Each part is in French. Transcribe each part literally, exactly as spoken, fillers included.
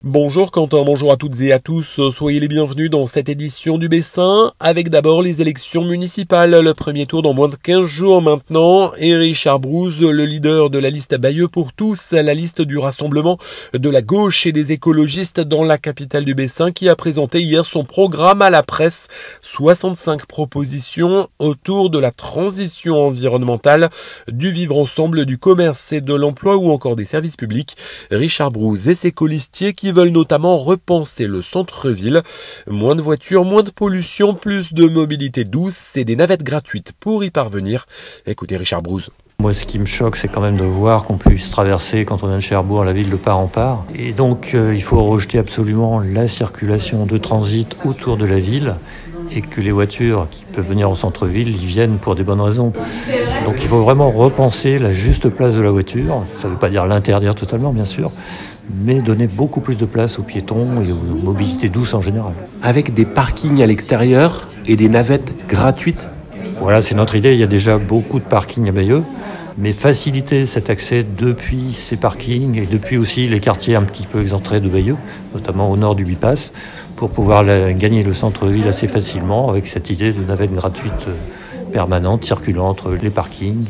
Bonjour Quentin, bonjour à toutes et à tous, soyez les bienvenus dans cette édition du Bessin, avec d'abord les élections municipales, le premier tour dans moins de quinze jours maintenant, et Richard Brouze, le leader de la liste Bayeux pour tous, la liste du rassemblement de la gauche et des écologistes dans la capitale du Bessin, qui a présenté hier son programme à la presse, soixante-cinq propositions autour de la transition environnementale, du vivre ensemble, du commerce et de l'emploi ou encore des services publics. Richard Brouze et ses colistiers qui veulent notamment repenser le centre-ville. Moins de voitures, moins de pollution, plus de mobilité douce et des navettes gratuites pour y parvenir. Écoutez Richard Brouze. Moi, ce qui me choque, c'est quand même de voir qu'on puisse traverser, quand on vient de Cherbourg, la ville de part en part. Et donc, euh, il faut rejeter absolument la circulation de transit autour de la ville et que les voitures qui peuvent venir au centre-ville y viennent pour des bonnes raisons. Donc, il faut vraiment repenser la juste place de la voiture. Ça ne veut pas dire l'interdire totalement, bien sûr, mais donner beaucoup plus de place aux piétons et aux mobilités douces en général. Avec des parkings à l'extérieur et des navettes gratuites. Voilà, c'est notre idée. Il y a déjà beaucoup de parkings à Bayeux, mais faciliter cet accès depuis ces parkings et depuis aussi les quartiers un petit peu excentrés de Bayeux, notamment au nord du bypass, pour pouvoir la, gagner le centre-ville assez facilement avec cette idée de navette gratuite permanente circulant entre les parkings,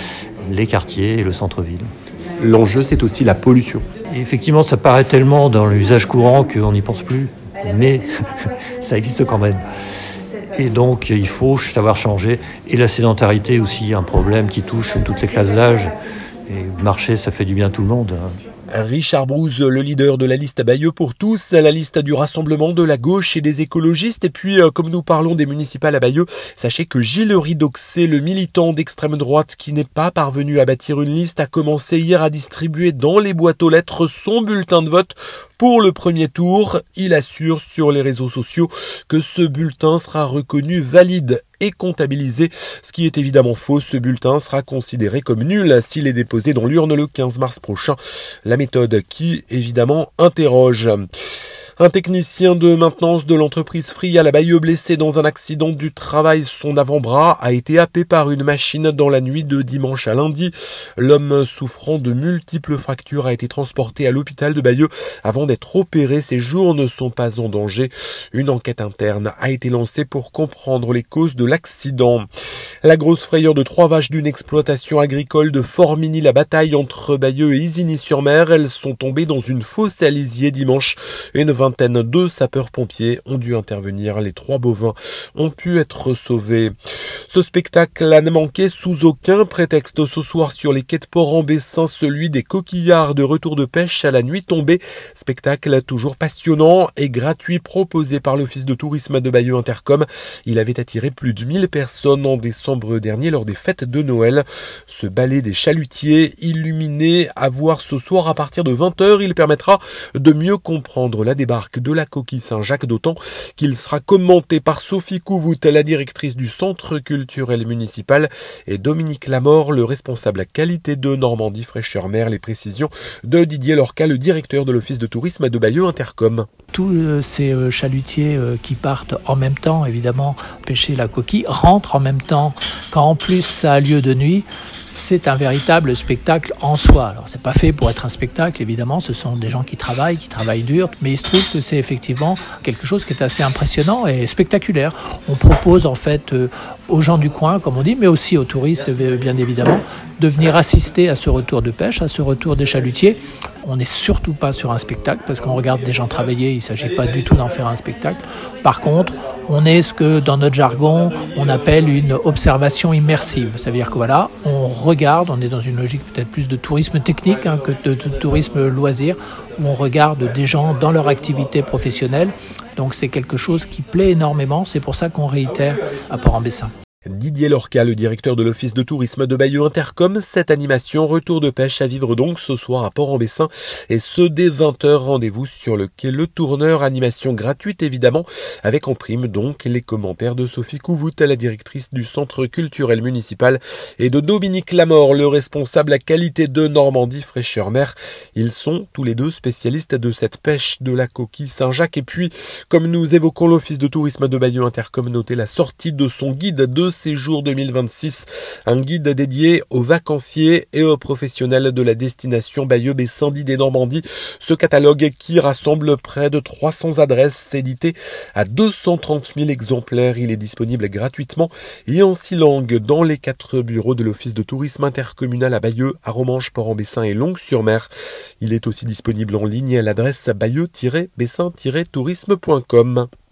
les quartiers et le centre-ville. L'enjeu, c'est aussi la pollution. Et effectivement, ça paraît tellement dans l'usage courant qu'on n'y pense plus, mais ça existe quand même. Et donc, il faut savoir changer. Et la sédentarité aussi, un problème qui touche toutes les classes d'âge. Et marcher, ça fait du bien à tout le monde. Richard Brouze, le leader de la liste Bayeux pour tous, la liste du rassemblement de la gauche et des écologistes. Et puis, euh, comme nous parlons des municipales à Bayeux, sachez que Gilles Ridoxé, le militant d'extrême droite qui n'est pas parvenu à bâtir une liste, a commencé hier à distribuer dans les boîtes aux lettres son bulletin de vote pour le premier tour. Il assure sur les réseaux sociaux que ce bulletin sera reconnu valide et comptabilisé, ce qui est évidemment faux. Ce bulletin sera considéré comme nul s'il est déposé dans l'urne le quinze mars prochain. La méthode qui, évidemment, interroge. Un technicien de maintenance de l'entreprise Frial à Bayeux blessé dans un accident du travail. Son avant-bras a été happé par une machine dans la nuit de dimanche à lundi. L'homme souffrant de multiples fractures a été transporté à l'hôpital de Bayeux avant d'être opéré. Ses jours ne sont pas en danger. Une enquête interne a été lancée pour comprendre les causes de l'accident. La grosse frayeur de trois vaches d'une exploitation agricole de Formigny-la-Bataille entre Bayeux et Isigny-sur-Mer. Elles sont tombées dans une fosse à lisier dimanche. Une vingtaine de sapeurs-pompiers ont dû intervenir. Les trois bovins ont pu être sauvés. Ce spectacle a manqué sous aucun prétexte ce soir sur les quais de Port-en-Bessin, celui des coquillards de retour de pêche à la nuit tombée. Spectacle toujours passionnant et gratuit proposé par l'Office de tourisme de Bayeux Intercom. Il avait attiré plus de mille personnes en décembre dernier lors des fêtes de Noël. Ce ballet des chalutiers illuminé à voir ce soir à partir de vingt heures, il permettra de mieux comprendre la débarque de la coquille Saint-Jacques, d'autant qu'il sera commenté par Sophie Couvout, la directrice du centre culturel municipal, et Dominique Lamort, le responsable qualité de Normandie Fraîcheur Mer. Les précisions de Didier Lorca, le directeur de l'Office de tourisme de Bayeux Intercom. Tous ces chalutiers qui partent en même temps, évidemment, pêcher la coquille, rentrent en même temps. Quand en plus ça a lieu de nuit, c'est un véritable spectacle en soi. Alors c'est pas fait pour être un spectacle, évidemment, ce sont des gens qui travaillent, qui travaillent dur, mais il se trouve que c'est effectivement quelque chose qui est assez impressionnant et spectaculaire. On propose en fait euh, aux gens du coin, comme on dit, mais aussi aux touristes, bien évidemment, de venir assister à ce retour de pêche, à ce retour des chalutiers. On n'est surtout pas sur un spectacle parce qu'on regarde des gens travailler, il ne s'agit pas du tout d'en faire un spectacle. Par contre, on est ce que dans notre jargon, on appelle une observation immersive. Ça veut dire que voilà, on regarde, on est dans une logique peut-être plus de tourisme technique hein, que de, de tourisme loisir, où on regarde des gens dans leur activité professionnelle. Donc c'est quelque chose qui plaît énormément, c'est pour ça qu'on réitère à Port-en-Bessin. Didier Lorca, le directeur de l'Office de tourisme de Bayeux Intercom. Cette animation retour de pêche à vivre donc ce soir à Port-en-Bessin et ce dès vingt heures. Rendez-vous sur le quai Le Tourneur. Animation gratuite évidemment avec en prime donc les commentaires de Sophie Couvout, la directrice du centre culturel municipal, et de Dominique Lamort, le responsable à qualité de Normandie Fraîcheur Mer. Ils sont tous les deux spécialistes de cette pêche de la coquille Saint-Jacques. Et puis, comme nous évoquons l'Office de tourisme de Bayeux Intercom, notez la sortie de son guide de Séjour deux mille vingt-six, un guide dédié aux vacanciers et aux professionnels de la destination Bayeux-Baie-Saint-Dié-Normandie. Ce catalogue qui rassemble près de trois cents adresses, édité à deux cent trente mille exemplaires. Il est disponible gratuitement et en six langues dans les quatre bureaux de l'Office de tourisme intercommunal à Bayeux, à Romanche, Port-en-Bessin et Longues-sur-Mer. Il est aussi disponible en ligne à l'adresse bayeux tiret bessin tiret tourisme point com.